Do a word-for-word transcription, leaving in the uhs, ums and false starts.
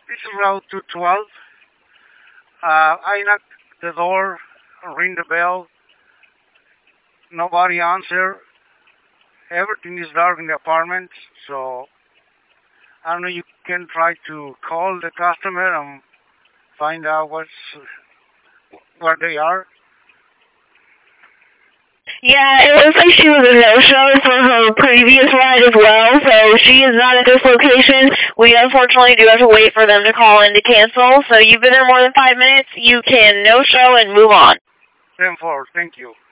It's Route two twelve. Uh, I knocked the door, ring the bell. Nobody answer. Everything is dark in the apartment, so I don't know. You can try to call the customer and find out what's where they are. Yeah, it looks like she was a no-show for her previous ride as well, so she is not at this location. We unfortunately do have to wait for them to call in to cancel, so you've been there more than five minutes. You can no-show and move on. ten four. Thank you.